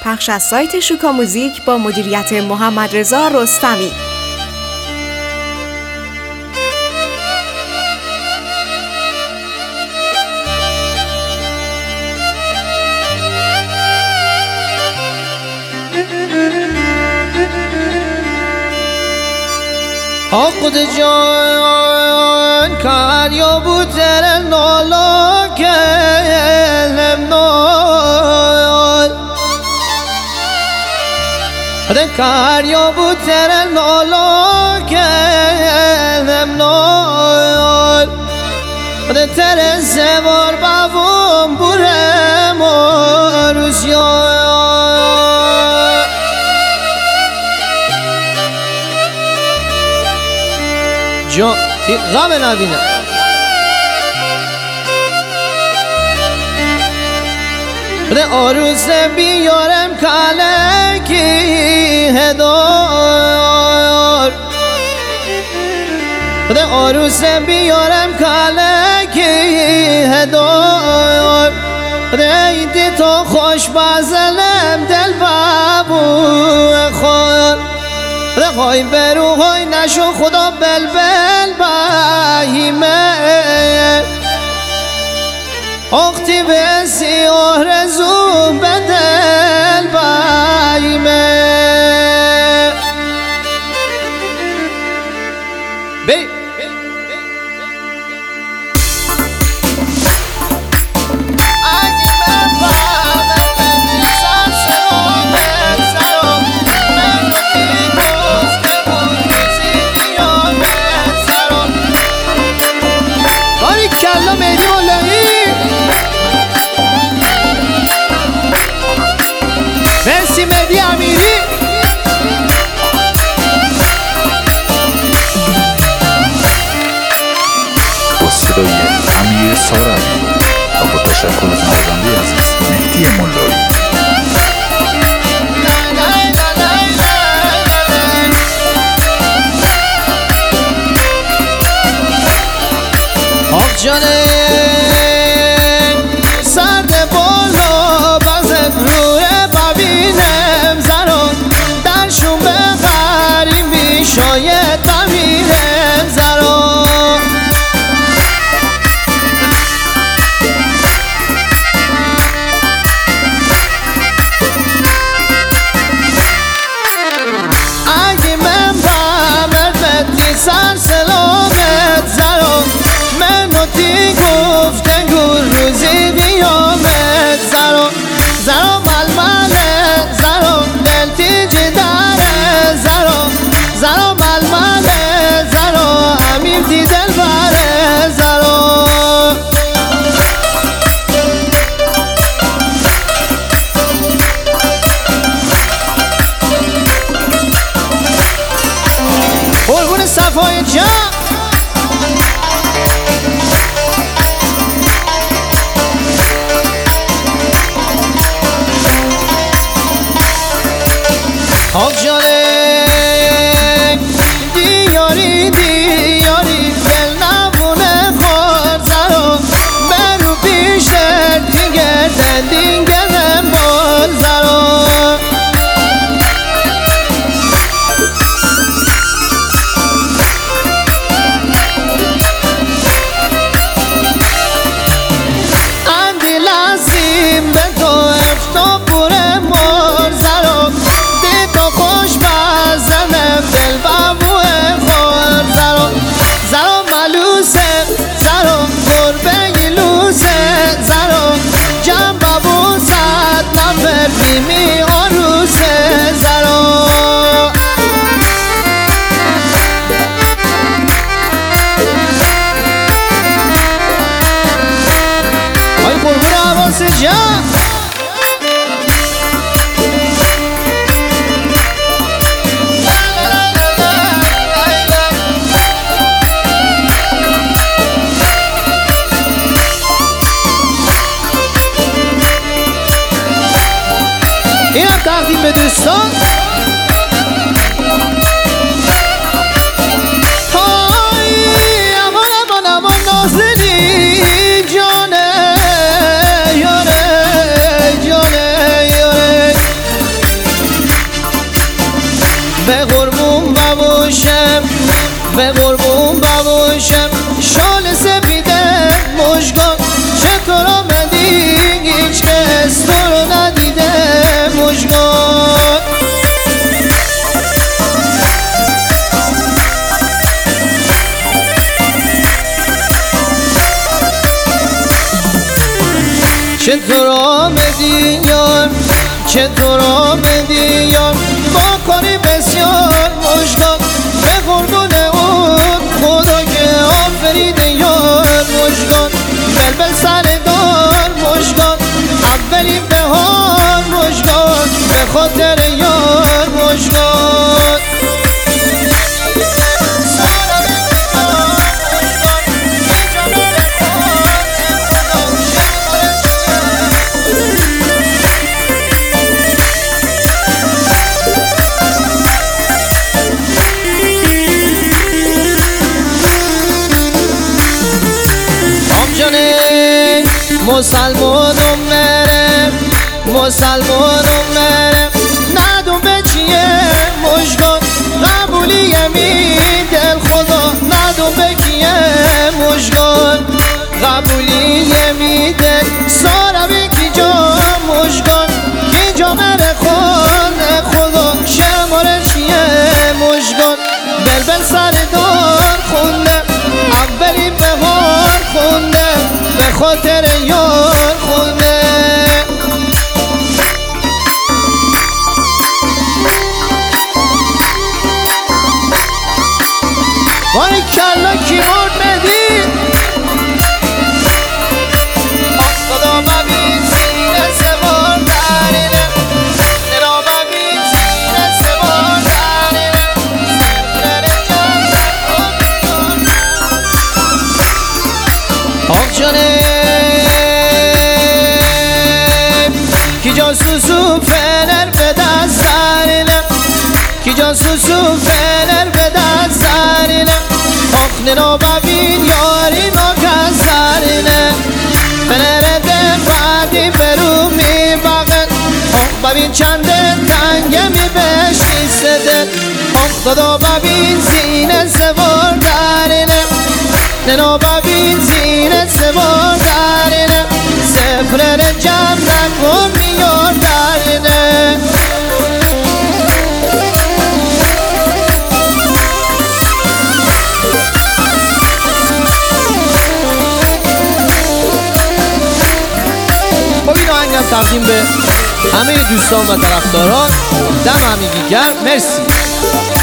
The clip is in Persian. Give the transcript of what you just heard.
پخش از سایت شوکا موزیک با مدیریت محمد رضا رستمی. خود جان کار یا بوتر نالا کلم نال خود کار یا بوتر نالا کلم نال خود تر زوار باوم برم روزیا جا غم نبینه بده آروز بیارم کالکی هدار بده آروز بیارم کالکی هدار بده ایدی تو خوش بازلم دل بابو خور بده های برو های نشو خدا بلبل باهیمه اختی به سیاه رزو بدل باهیمه بی مرسی مهدی امیری با صدای امیر سارمی و با تشکر از نوازنده عزیز مهدی ملایی. آخ جانه سرد بالا بغزت روی ببینم زران در شون بخریم بی شاید ببینم زران اگه من بمردتی سر سلامت زران منو تی گفتن گور روزی بیامت زران زران ململه زران دل تی جداره زران زران ململه زران امیر تی دل بره زران قربون صفای جان آخ جانه دیاری دیاری دل نبونه خور زران برو پیشت دیگردن دیگرم بار زران اندی لازم به تو افتاب بوره مار زران خوش بزنم دل بابوه خور زران زران ملوسه زران گربه گلوسه زران جم بابو صد نفر بیمی آروسه زران های قربون عباس جم اینم تقدیم به دوستان های امان نازنی جانه یاره جانه یاره که تو را بدیار با کاری بسیار مشکان به قربون اون خدا که آفریده یار مشکان بلبل سردار مشکان اولین بهار مشکان به خاطر یار مشکان مسلمانم مرم مسلمانم مرم ندون به چیه مشکان قبولی یمین دل خدا ندون به کیه مشکان قبولی یمین دل سارمی کی جا مشکان کی جا مره خانه خدا شماره چیه مشکان بلبل سردار خونده اولین بهار خونده به خاطر یار خونده وای کلا کی مرد بدید خدا ببین سینه سوار درینه نرا ببین سینه سوار درینه سفره جان آخ جانه کی جاسوسو فنر به دست سرینه کی جاسوسو فنر به دست سرینه آخ ننا ببین یاری ناکس سرینه فنر ده بعدی برو می بغل آخ ببین چنده تنگه می بشی سده آخ خدا ببین زینه سوار درینه ننا ببین زینه سوار درینه سفره جمع نکن میار درینه خب این آهنگم تقدیم به همه دوستان و طرفداران دم همگی گرم مرسی